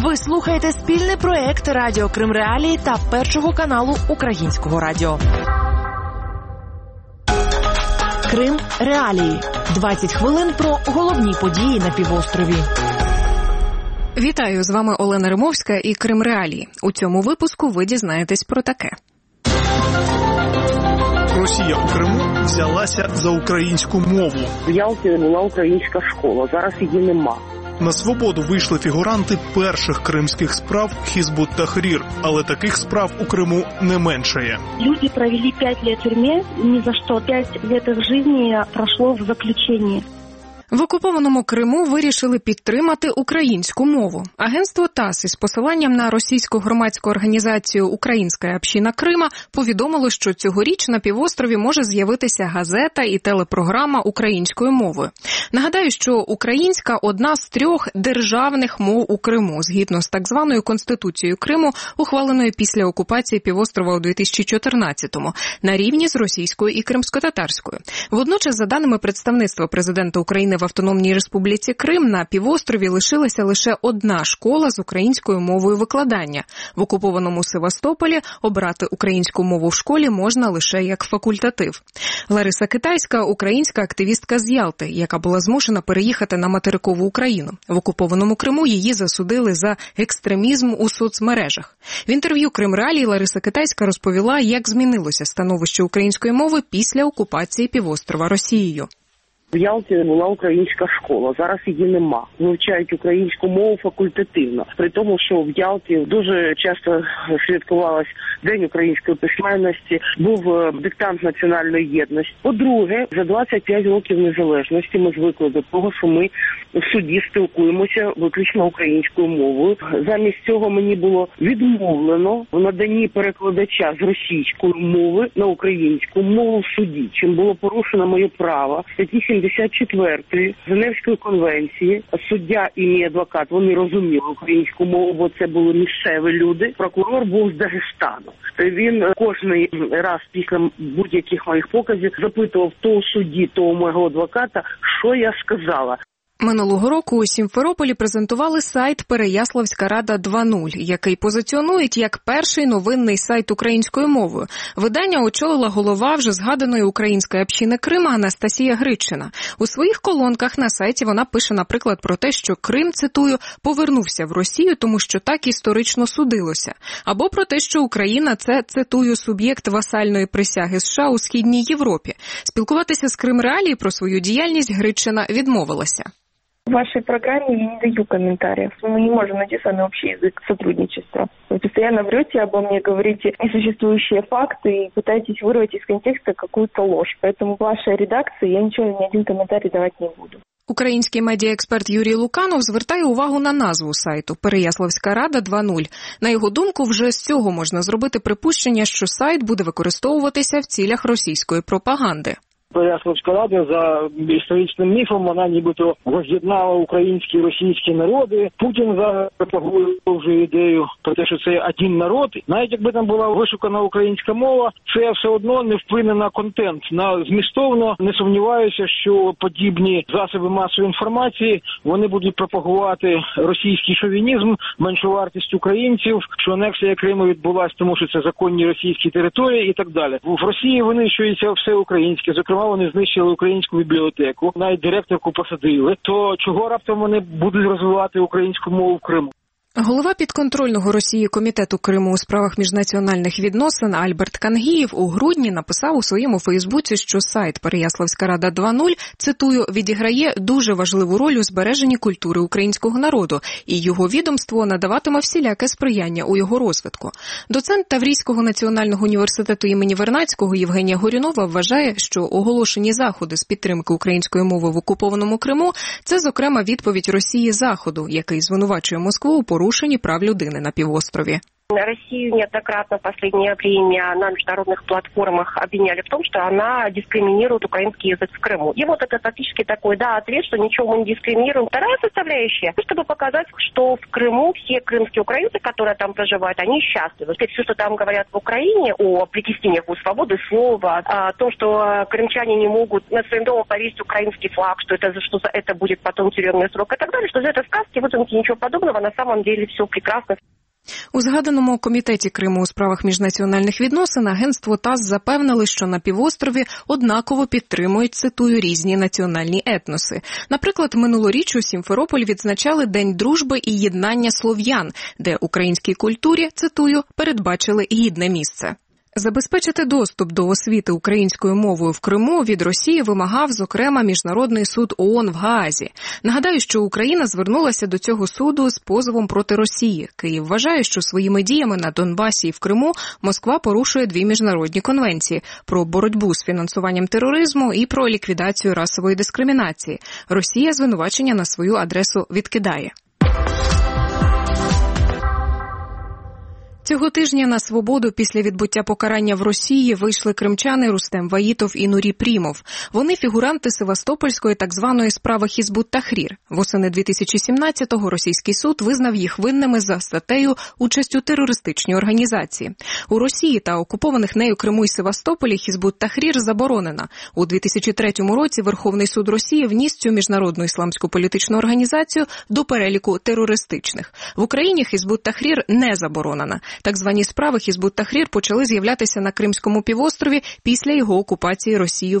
Ви слухаєте спільний проект Радіо Крим Реалії та Першого каналу Українського радіо. Крим Реалії. 20 хвилин про головні події на півострові. Вітаю, з вами Олена Римовська і Крим Реалії. У цьому випуску ви дізнаєтесь про таке. Росія у Криму взялася за українську мову. В Ялті була українська школа, зараз її нема. На свободу вийшли фігуранти перших кримських справ Хізбут Тахрір, але таких справ у Криму не меншає. Люди провели 5 лет в тюрмі, ні за що. 5 лет їх життя пройшло в заключенні. В окупованому Криму вирішили підтримати українську мову. Агентство ТАСС із посиланням на російську громадську організацію «Українська община Крима» повідомило, що цьогоріч на півострові може з'явитися газета і телепрограма українською мовою. Нагадаю, що українська – одна з 3 державних мов у Криму, згідно з так званою Конституцією Криму, ухваленою після окупації півострова у 2014-му, на рівні з російською і кримськотатарською. Водночас, за даними представництва президента України в Автономній Республіці Крим, на півострові лишилася лише одна школа з українською мовою викладання. В окупованому Севастополі обрати українську мову в школі можна лише як факультатив. Лариса Китайська – українська активістка з Ялти, яка була змушена переїхати на материкову Україну. В окупованому Криму її засудили за екстремізм у соцмережах. В інтерв'ю Крим Реалії Лариса Китайська розповіла, як змінилося становище української мови після окупації півострова Росією. В Ялті була українська школа, зараз її нема. Вивчають українську мову факультативно. При тому, що в Ялті дуже часто святкувалось День української письменності, був диктант національної єдності. По-друге, за 25 років незалежності ми звикли до того, що ми в суді спілкуємося виключно українською мовою. Замість цього мені було відмовлено в наданні перекладача з російської мови на українську мову в суді, чим було порушено моє право. Статті 74 Женевської конвенції, суддя і мій адвокат, вони розуміли українську мову, бо це були місцеві люди. Прокурор був з Дагестану. Він кожний раз після будь-яких моїх показів запитував того судді, того мого адвоката, що я сказала. Минулого року у Сімферополі презентували сайт «Переяславська Рада 2.0», який позиціонують як перший новинний сайт українською мовою. Видання очолила голова вже згаданої української общини Крима Анастасія Гридчина. У своїх колонках на сайті вона пише, наприклад, про те, що Крим, цитую, повернувся в Росію, тому що так історично судилося. Або про те, що Україна – це, цитую, суб'єкт васальної присяги США у Східній Європі. Спілкуватися з Крим Реалії про свою діяльність Гридчина відмовилася. В вашей программе я не даю комментариев. Мы не можем найти с вами общий язык сотрудничества. Вы постоянно врете обо мне, говорите несуществующие факты и пытаетесь вырвать из контекста какую-то ложь. Поэтому в вашей редакции я ничего, ни один комментарий давать не буду. Український медіаексперт Юрій Луканов звертає увагу на назву сайту «Переяславська Рада 2.0». На його думку, вже з цього можна зробити припущення, що сайт буде використовуватися в цілях російської пропаганди. Переяславська Рада, за історичним міфом, вона нібито роз'єднала українські і російські народи. Путін зараз пропагує вже ідею про те, що це один народ. Навіть якби там була вишукана українська мова, це все одно не вплине на контент. На змістовно не сумніваюся, що подібні засоби масової інформації, вони будуть пропагувати російський шовінізм, меншовартість українців, що анексія Криму відбулася, тому що це законні російські території і так далі. В Росії винищується все українське, зокрема вони знищили українську бібліотеку, навіть директорку посадили, то чого раптом вони будуть розвивати українську мову в Криму? Голова підконтрольного Росії комітету Криму у справах міжнаціональних відносин Альберт Кангієв у грудні написав у своєму Фейсбуці, що сайт «Переяславська Рада 2.0», цитую, відіграє дуже важливу роль у збереженні культури українського народу, і його відомство надаватиме всіляке сприяння у його розвитку. Доцент Таврійського національного університету імені Вернадського Євгенія Горюнова вважає, що оголошені заходи з підтримки української мови в окупованому Криму – це, зокрема, відповідь Росії Заходу, який звинувачує Москву у порушенні прав людини на півострові. Россию неоднократно в последнее время на международных платформах обвиняли в том, что она дискриминирует украинский язык в Крыму. И вот это фактически такой, ответ, что ничего мы не дискриминируем. Вторая составляющая, чтобы показать, что в Крыму все крымские украинцы, которые там проживают, они счастливы. Все, что там говорят в Украине о притеснениях, о свободе слова, о том, что крымчане не могут на своем доме повесить украинский флаг, что за это будет потом тюремный срок и так далее, что это сказки, выдумки, ничего подобного, на самом деле все прекрасно. У згаданому комітеті Криму у справах міжнаціональних відносин агентство ТАСС запевнили, що на півострові однаково підтримують, цитую, різні національні етноси. Наприклад, минулоріч у Сімферополь відзначали День дружби і єднання слов'ян, де українській культурі, цитую, передбачили гідне місце. Забезпечити доступ до освіти українською мовою в Криму від Росії вимагав, зокрема, Міжнародний суд ООН в Гаазі. Нагадаю, що Україна звернулася до цього суду з позовом проти Росії. Київ вважає, що своїми діями на Донбасі і в Криму Москва порушує дві міжнародні конвенції – про боротьбу з фінансуванням тероризму і про ліквідацію расової дискримінації. Росія звинувачення на свою адресу відкидає. Цього тижня на свободу після відбуття покарання в Росії вийшли кримчани Рустем Ваїтов і Нурі Прімов. Вони фігуранти Севастопольської так званої справи Хізбут Тахрір. Восени 2017-го російський суд визнав їх винними за статтею «Участь у терористичній організації». У Росії та окупованих нею Криму і Севастополі Хізбут Тахрір заборонена. У 2003 році Верховний суд Росії вніс цю міжнародну ісламську політичну організацію до переліку терористичних. В Україні Хізбут Тахрір не заборонена. Так звані справи Хізбут Тахрір почали з'являтися на Кримському півострові після його окупації Росією в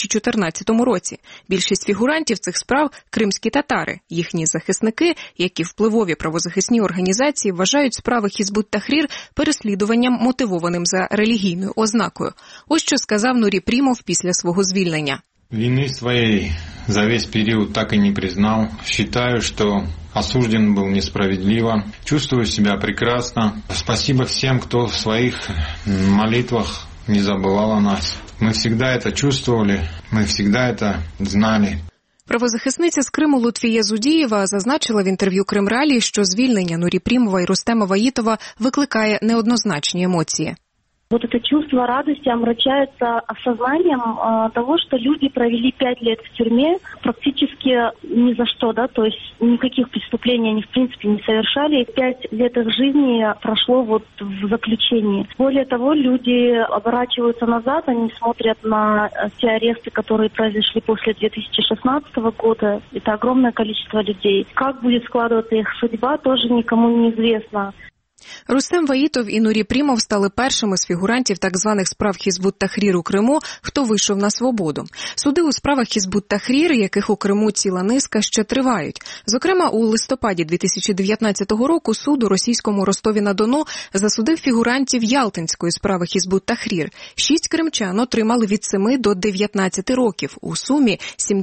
2014 році. Більшість фігурантів цих справ – кримські татари. Їхні захисники, як і впливові правозахисні організації, вважають справи Хізбут Тахрір переслідуванням, мотивованим за релігійною ознакою. Ось що сказав Нурі Прімов після свого звільнення. Вины своей за весь период так и не признал. Считаю, что осужден был несправедливо. Чувствую себя прекрасно. Спасибо всем, кто в своих молитвах не забывал о нас. Мы всегда это чувствовали, мы всегда это знали. Правозахисниця з Криму Лутфія Зудієва зазначила в інтерв'ю Кримреалії, що звільнення Нурі Прімова і Рустема Ваїтова викликає неоднозначні емоції. Вот это чувство радости омрачается осознанием того, что люди провели 5 лет в тюрьме практически ни за что, то есть никаких преступлений они в принципе не совершали. 5 лет их жизни прошло вот в заключении. Более того, люди оборачиваются назад, они смотрят на те аресты, которые произошли после 2016 года. Это огромное количество людей. Как будет складываться их судьба, тоже никому не известно. Рустем Ваїтов і Нурі Прімов стали першими з фігурантів так званих справ Хізбут Тахрір у Криму, хто вийшов на свободу. Суди у справах Хізбут Тахрір, яких у Криму ціла низка, ще тривають. Зокрема, у листопаді 2019 року суд у російському Ростові-на-Дону засудив фігурантів ялтинської справи Хізбут Тахрір. 6 кримчан отримали від 7 до 19 років, у сумі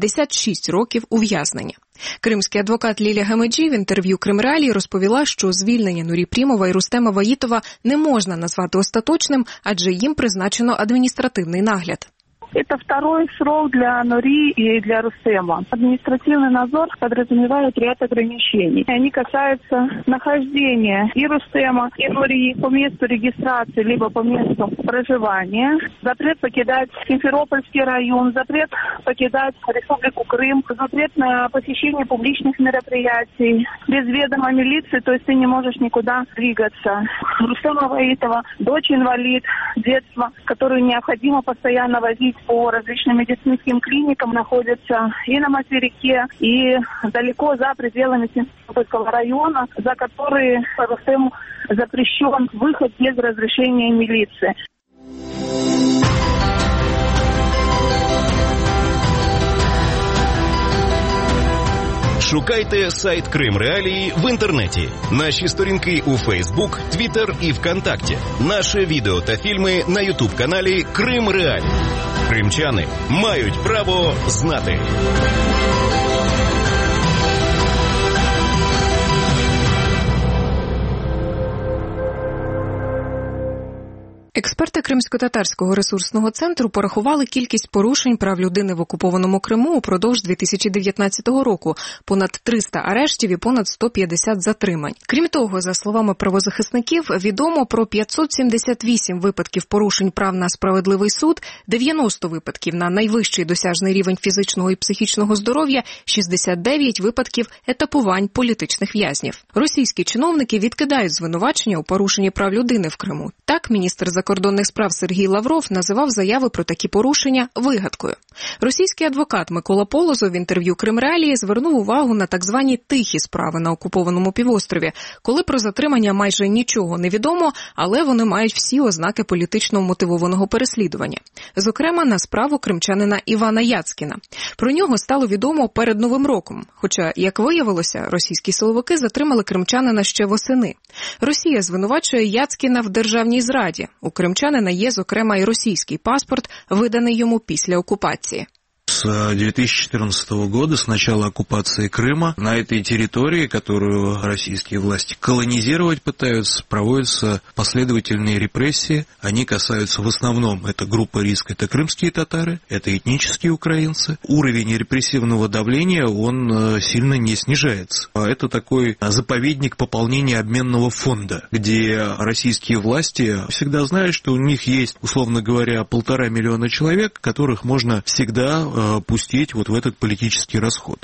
76 років ув'язнення. Кримський адвокат Лілія Гамеджі в інтерв'ю Кримреалії розповіла, що звільнення Нурі Прімова і Рустема Ваїтова не можна назвати остаточним, адже їм призначено адміністративний нагляд. Это второй срок для Нури и для Рустема. Административный надзор подразумевает ряд ограничений. Они касаются нахождения и Рустема, и Нури по месту регистрации, либо по месту проживания. Запрет покидать Симферопольский район, запрет покидать Республику Крым, запрет на посещение публичных мероприятий без ведома милиции, то есть ты не можешь никуда двигаться. Рустема Ваїтова, дочь инвалид детства, которую необходимо постоянно возить по различным медицинским клиникам, находится и на материке, и далеко за пределами Симферопольского района, за которые Рустему запрещен выход без разрешения милиции. Шукайте сайт Кримреалії в інтернеті, наші сторінки у Фейсбук, Твіттер і ВКонтакті, наше відео та фільми на Ютуб-каналі Кримреалії. Кримчани мають право знати. Експерти Кримсько-татарського ресурсного центру порахували кількість порушень прав людини в окупованому Криму упродовж 2019 року – понад 300 арештів і понад 150 затримань. Крім того, за словами правозахисників, відомо про 578 випадків порушень прав на справедливий суд, 90 випадків на найвищий досяжний рівень фізичного і психічного здоров'я, 69 випадків етапувань політичних в'язнів. Російські чиновники відкидають звинувачення у порушенні прав людини в Криму. Так, міністр закордонних справ Сергій Лавров називав заяви про такі порушення вигадкою. Російський адвокат Микола Полозов в інтерв'ю «Кримреалії» звернув увагу на так звані тихі справи на окупованому півострові, коли про затримання майже нічого не відомо, але вони мають всі ознаки політично мотивованого переслідування. Зокрема, на справу кримчанина Івана Яцкіна. Про нього стало відомо перед Новим роком, хоча, як виявилося, російські силовики затримали кримчанина ще восени. Росія звинувачує Яцкіна в державній зраді. У кримчанина є, зокрема, і російський паспорт, виданий йому після окупації. С 2014 года, с начала оккупации Крыма, на этой территории, которую российские власти колонизировать пытаются, проводятся последовательные репрессии. Они касаются в основном, это группа риска, это крымские татары, это этнические украинцы. Уровень репрессивного давления, он сильно не снижается. Это такой заповедник пополнения обменного фонда, где российские власти всегда знают, что у них есть, условно говоря, 1,5 миллиона человек, которых можно всегда пустить вот в этот політичний розход.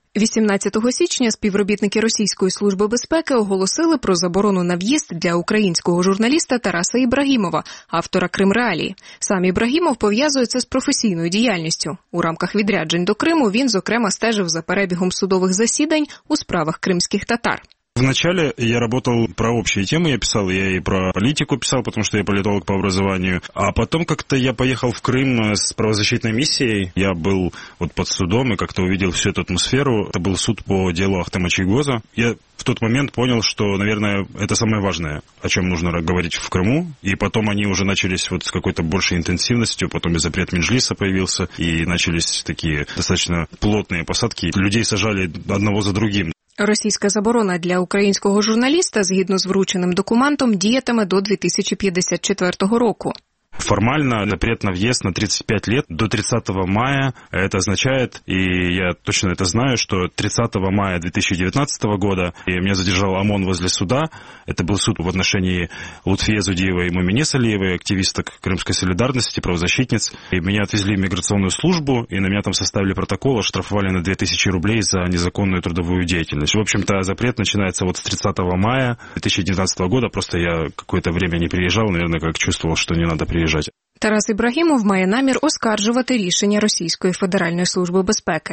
18 січня співробітники Російської служби безпеки оголосили про заборону на в'їзд для українського журналіста Тараса Ібрагімова, автора «Кримреалії». Сам Ібрагімов пов'язує це з професійною діяльністю. У рамках відряджень до Криму він, зокрема, стежив за перебігом судових засідань у справах кримських татар. Вначале я работал про общие темы, я и про политику писал, потому что я политолог по образованию. А потом как-то я поехал в Крым с правозащитной миссией. Я был вот под судом и как-то увидел всю эту атмосферу. Это был суд по делу Ахтама Чийгоза. Я в тот момент понял, что, наверное, это самое важное, о чем нужно говорить в Крыму. И потом они уже начались вот с какой-то большей интенсивностью, потом и запрет Меджлиса появился, и начались такие достаточно плотные посадки. Людей сажали одного за другим. Російська заборона для українського журналіста, згідно з врученим документом, діятиме до 2054 року. Формально запрет на въезд на 35 лет до 30 мая. Это означает, и я точно это знаю, что 30 мая 2019 года меня задержал ОМОН возле суда. Это был суд в отношении Лутфие Зудиевой и Мумине Салиевой, активисток Крымской солидарности, правозащитниц. И меня отвезли в миграционную службу, и на меня там составили протокол, оштрафовали на 2000 рублей за незаконную трудовую деятельность. В общем-то, запрет начинается вот с 30 мая 2019 года. Просто я какое-то время не приезжал, наверное, как чувствовал, что не надо приезжать. Тарас Ібрагімов має намір оскаржувати рішення Російської Федеральної служби безпеки.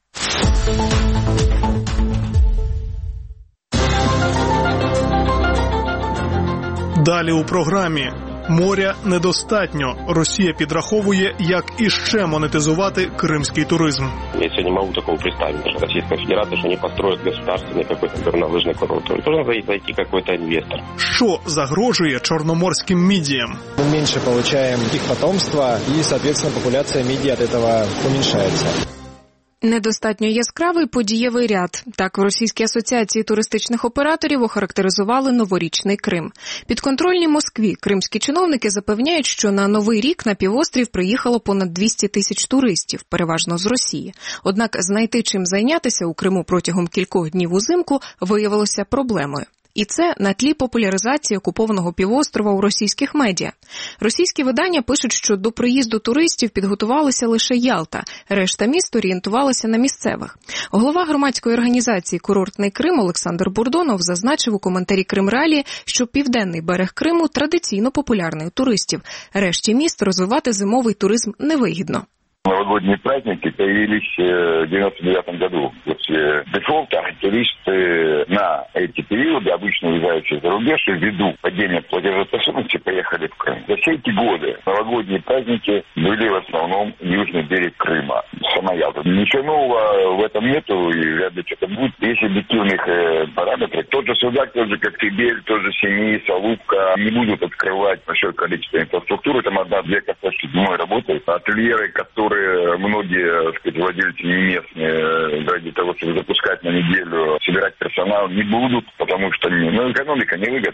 Далі у програмі. Моря недостатньо. Росія підраховує, як іще монетизувати кримський туризм. Я себе не можу такого представити, що Російська Федерація, що не построїть державний якийсь горнолижний курорт. Должен зайти якийсь інвестор. Що загрожує чорноморським мідіям? Ми менше отримуємо їх потомства і, відповідно, популяція мідій від цього зменшується. Недостатньо яскравий подієвий ряд. Так в Російській асоціації туристичних операторів охарактеризували новорічний Крим. Підконтрольні Москві кримські чиновники запевняють, що на Новий рік на півострів приїхало понад 200 тисяч туристів, переважно з Росії. Однак знайти чим зайнятися у Криму протягом кількох днів узимку виявилося проблемою. І це на тлі популяризації окупованого півострова у російських медіа. Російські видання пишуть, що до приїзду туристів підготувалася лише Ялта, решта міст орієнтувалася на місцевих. Голова громадської організації «Курортний Крим» Олександр Бурдонов зазначив у коментарі «Кримреалії», що південний берег Криму традиційно популярний у туристів. Решті міст розвивати зимовий туризм невигідно. Новогодние праздники появились в 1999 году. После дефолта туристы на эти периоды, обычно уезжающие за рубеж, ввиду падения платежеспособности, поехали в Крым. За все эти годы новогодние праздники были в основном южный берег Крыма, сама Ялта. Ничего нового в этом нету, и вряд ли что-то будет. Есть объективных параметров. Тот же Судак, тот же Коктебель, тот же Семей, Салупка не будут открывать большое количество инфраструктуры. Там одна-две кафешки зимой работают. Ательеры, которые многие, так сказать, владельцы не местные, ради того, чтобы запускать на неделю, собирать персонал, не будут, потому что экономика невыгодна.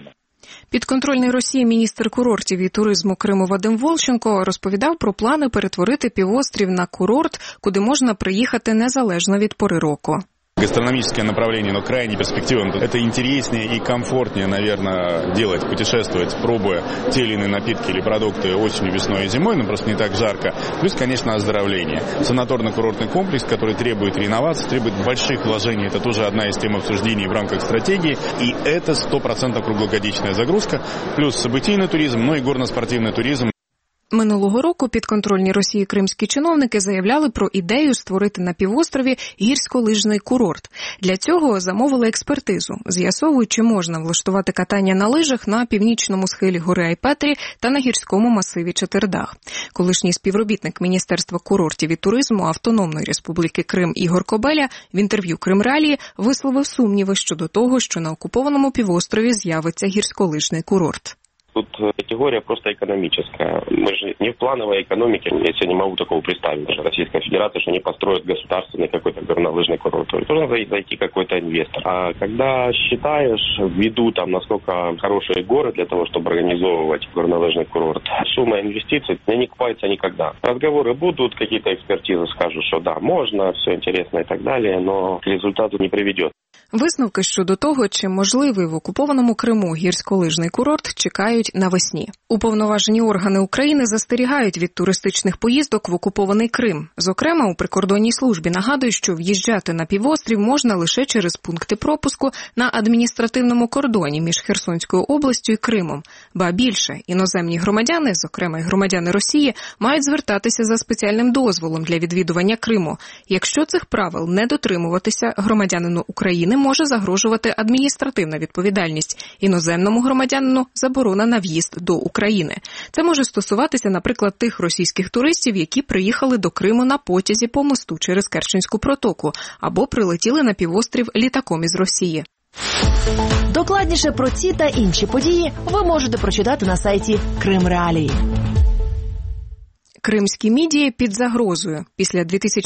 Підконтрольний Росії міністр курортів і туризму Криму Вадим Волченко розповідав про плани перетворити півострів на курорт, куди можна приїхати незалежно від пори року. Гастрономическое направление, но крайне перспективно. Это интереснее и комфортнее, наверное, делать, путешествовать, пробуя те или иные напитки или продукты осенью, весной и зимой, но просто не так жарко. Плюс, конечно, оздоровление. Санаторно-курортный комплекс, который требует реновации, требует больших вложений. Это тоже одна из тем обсуждений в рамках стратегии. И это 100% круглогодичная загрузка. Плюс событийный туризм, но и горно-спортивный туризм. Минулого року підконтрольні Росії кримські чиновники заявляли про ідею створити на півострові гірськолижний курорт. Для цього замовили експертизу, з'ясовують, чи можна влаштувати катання на лижах на північному схилі гори Айпетрі та на гірському масиві Чатирдах. Колишній співробітник Міністерства курортів і туризму Автономної Республіки Крим Ігор Кобеля в інтерв'ю «Кримреалії» висловив сумніви щодо того, що на окупованому півострові з'явиться гірськолижний курорт. Тут категория просто экономическая. Мы же не в плановой экономике. Я себе не могу такого представить. Даже Российская Федерация, что они построят государственный какой-то горнолыжный курорт. Должен зайти какой-то инвестор. А когда считаешь, ввиду там, насколько хорошие горы для того, чтобы организовывать горнолыжный курорт, сумма инвестиций не окупается никогда. Разговоры будут, какие-то экспертизы скажут, что да, можно, все интересно и так далее, но к результату не приведет. Висновки щодо того, чи можливий в окупованому Криму гірськолижний курорт, чекають навесні. Уповноважені органи України застерігають від туристичних поїздок в окупований Крим. Зокрема, у прикордонній службі нагадують, що в'їжджати на півострів можна лише через пункти пропуску на адміністративному кордоні між Херсонською областю і Кримом. Ба більше, іноземні громадяни, зокрема й громадяни Росії, мають звертатися за спеціальним дозволом для відвідування Криму. Якщо цих правил не дотримуватися, громадянину України може загрожувати адміністративна відповідальність. Іноземному громадянину – заборона на в'їзд до України. Це може стосуватися, наприклад, тих російських туристів, які приїхали до Криму на потязі по мосту через Керченську протоку або прилетіли на півострів літаком із Росії. Докладніше про ці та інші події ви можете прочитати на сайті Кримреалії. Кримські мідії під загрозою. Після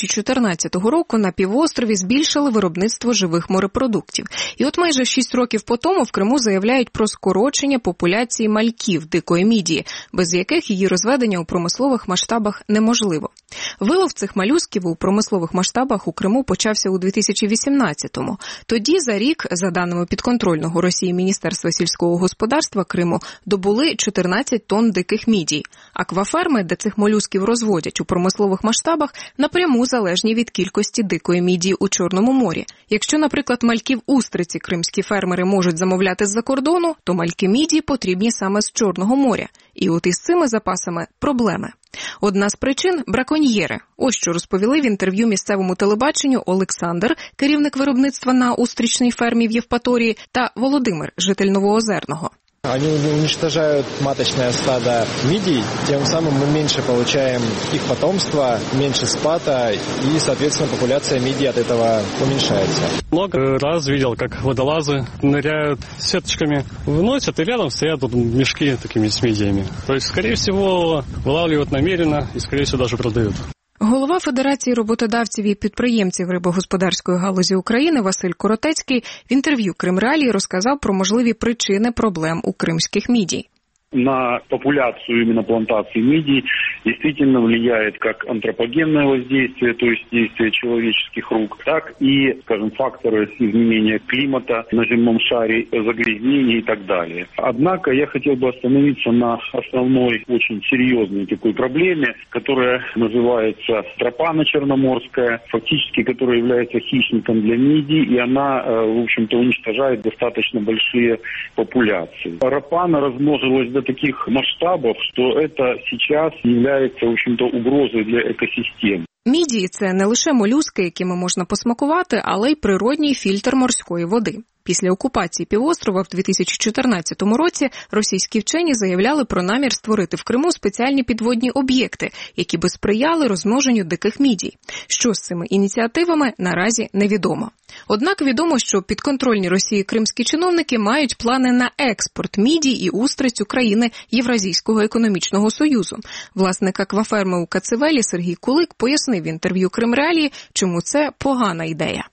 2014 року на півострові збільшили виробництво живих морепродуктів. І от майже 6 років по тому в Криму заявляють про скорочення популяції мальків дикої мідії, без яких її розведення у промислових масштабах неможливо. Вилов цих молюсків у промислових масштабах у Криму почався у 2018-му. Тоді за рік, за даними підконтрольного Росії Міністерства сільського господарства Криму, добули 14 тонн диких мідій. Акваферми, де цих молюсків розводять у промислових масштабах, напряму залежні від кількості дикої мідії у Чорному морі. Якщо, наприклад, мальків устриці кримські фермери можуть замовляти з-за кордону, то мальки мідії потрібні саме з Чорного моря. І от із цими запасами проблеми. Одна з причин – браконьєри. Ось що розповіли в інтерв'ю місцевому телебаченню Олександр, керівник виробництва на устрічній фермі в Євпаторії, та Володимир, житель Новоозерного. Они уничтожают маточное стадо мидий, тем самым мы меньше получаем их потомства, меньше спата, и, соответственно, популяция мидий от этого уменьшается. Много раз видел, как водолазы ныряют сеточками, выносят, и рядом стоят тут мешки такими с мидиями. То есть, скорее всего, вылавливают намеренно и, скорее всего, даже продают. Голова Федерації роботодавців і підприємців рибогосподарської галузі України Василь Коротецький в інтерв'ю Кримреалії розказав про можливі причини проблем у кримських мідій. На популяцию именно плантаций мидий действительно влияет как антропогенное воздействие, то есть действие человеческих рук, так и, скажем, факторы изменения климата на земном шаре, загрязнения и так далее. Однако я хотел бы остановиться на основной, очень серьезной такой проблеме, которая называется тропана черноморская, фактически которая является хищником для мидий, и она, в общем-то, уничтожает достаточно большие популяции. Рапана размножилась до таких масштабов, что это сейчас является, в общем-то, угрозой для экосистем. Мідії – це не лише молюски, якими можна посмакувати, але й природній фільтр морської води. Після окупації півострова в 2014 році російські вчені заявляли про намір створити в Криму спеціальні підводні об'єкти, які би сприяли розмноженню диких мідій. Що з цими ініціативами, наразі невідомо. Однак відомо, що підконтрольні Росії кримські чиновники мають плани на експорт мідій і устриць у країни Євразійського економічного союзу. Власник акваферми у Кацевелі Сергій Кулик пояснив в інтерв'ю Кримреалії, чому це погана ідея.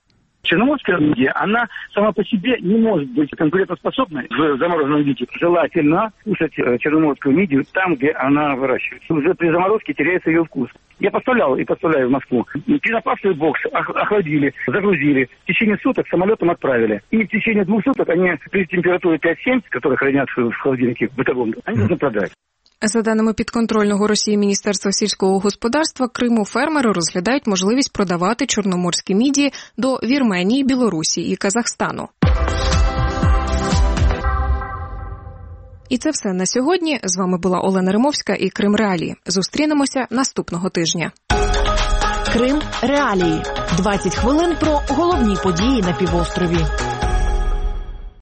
Черноморская мидия, она сама по себе не может быть конкурентоспособной в замороженном виде. Желательно кушать черноморскую мидию там, где она выращивается. Уже при заморозке теряется ее вкус. Я поставлял и поставляю в Москву. Пенопластовый бокс охладили, загрузили. В течение суток самолетом отправили. И в течение 2 суток они при температуре 5-7, которые хранят в холодильнике бытовом, они должны продать. За даними підконтрольного Росії Міністерства сільського господарства Криму, фермери розглядають можливість продавати чорноморські мідії до Вірменії, Білорусі і Казахстану. І це все на сьогодні. З вами була Олена Римовська і Крим Реалії. Зустрінемося наступного тижня. Крим Реалії. 20 хвилин про головні події на півострові.